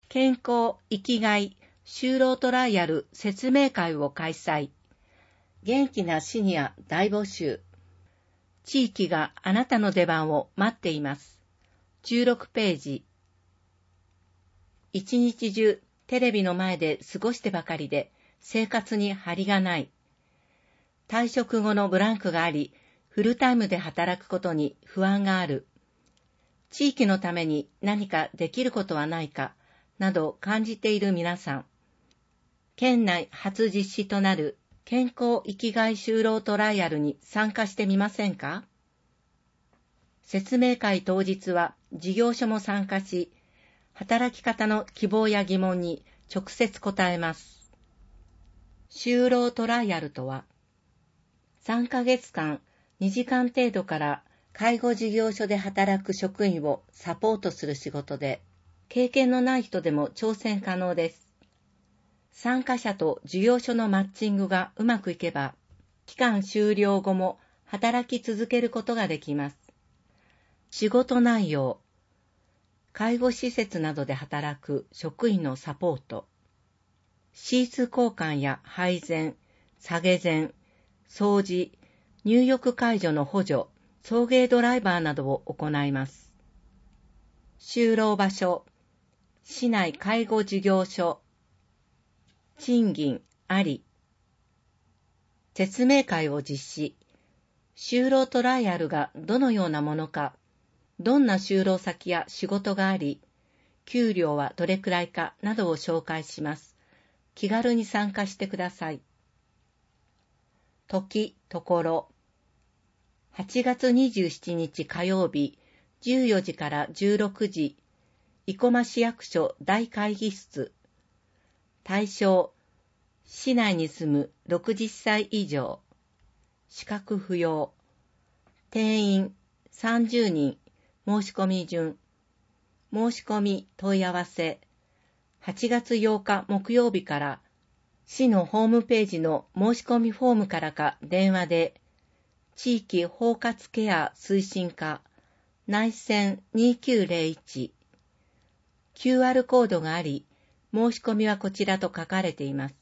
健康生きがい就労トライアル説明会を開催。元気なシニア大募集。地域があなたの出番を待っています。16ページ。一日中テレビの前で過ごしてばかりで生活に張りがない。退職後のブランクがあり、フルタイムで働くことに不安がある。地域のために何かできることはないか、など感じている皆さん。県内初実施となる健康生きがい就労トライアルに参加してみませんか？説明会当日は事業所も参加し、働き方の希望や疑問に直接答えます。就労トライアルとは、3ヶ月間2時間程度から介護事業所で働く職員をサポートする仕事で、経験のない人でも挑戦可能です。参加者と事業所のマッチングがうまくいけば、期間終了後も働き続けることができます。仕事内容、介護施設などで働く職員のサポート、シーツ交換や配膳、下げ膳、掃除、入浴介助の補助、送迎ドライバーなどを行います。就労場所、市内介護事業所、賃金あり。説明会を実施。就労トライアルがどのようなものか、どんな就労先や仕事があり、給料はどれくらいかなどを紹介します。気軽に参加してください。時、ところ。8月27日火曜日、14時から16時、生駒市役所大会議室。対象、市内に住む60歳以上。資格不要。定員30人。申し込み順。申し込み問い合わせ。8月8日木曜日から市のホームページの申し込みフォームからか電話で、地域包括ケア推進課内線2901。QR コードがあり、申し込みはこちらと書かれています。